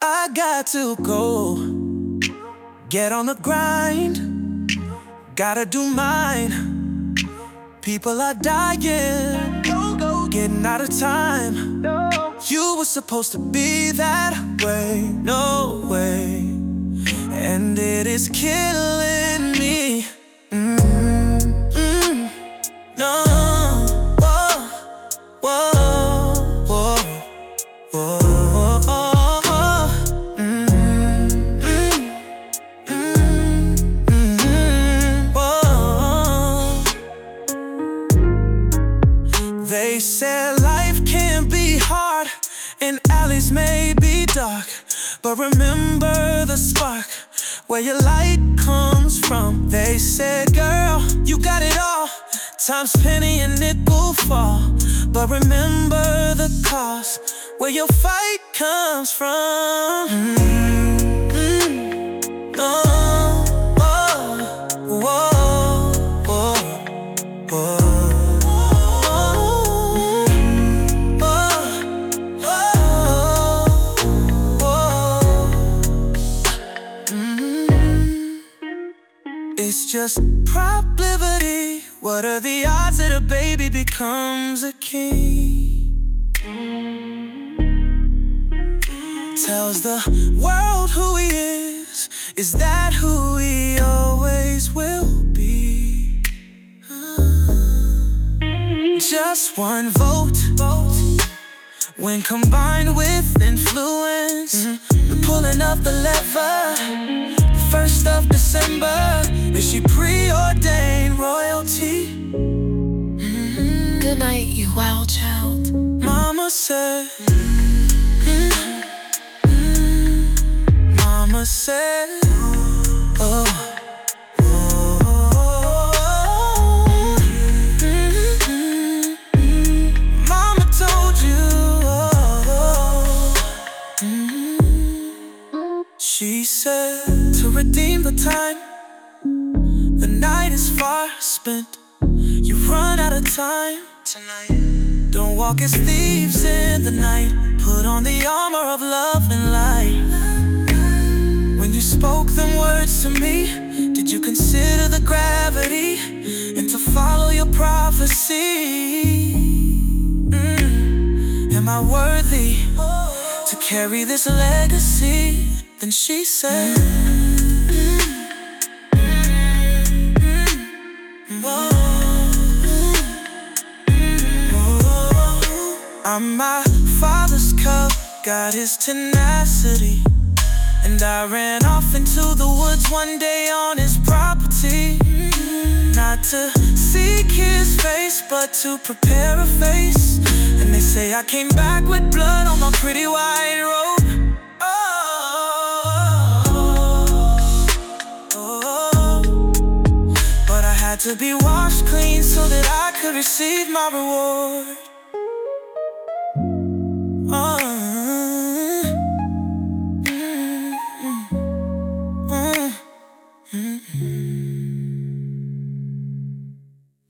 I got to go, get on the grind, gotta do mine. People are dying, getting out of time. You were supposed to be that way, no way. And it is killing me. No. Whoa, whoa, whoa, whoa. They said life can be hard and alleys may be dark, but remember the spark where your light comes from. They said, girl, you got it all, time's penny and nickel fall, but remember the cost where your fight comes from. Oh, whoa, whoa, whoa, whoa. It's just probability. What are the odds that a baby becomes a king? Tells the world who he is that who he always will be? Just one vote, when combined with influence, the pulling of the lever. 1st of December, is she preordained royalty? Good night, you wild child. Mama said, Mama said, oh, Mama told you, she said, to redeem the time, the night is far spent. You run out of time tonight. Don't walk as thieves in the night. Put on the armor of love and light. When you spoke them words to me, did you consider the gravity and to follow your prophecy? Am I worthy to carry this legacy? Then she said, I'm my father's cub, got his tenacity, and I ran off into the woods one day on his property. Not to seek his face, but to prepare a face. And they say I came back with blood on my pretty white robe. But I had to be washed clean so that I could receive my reward.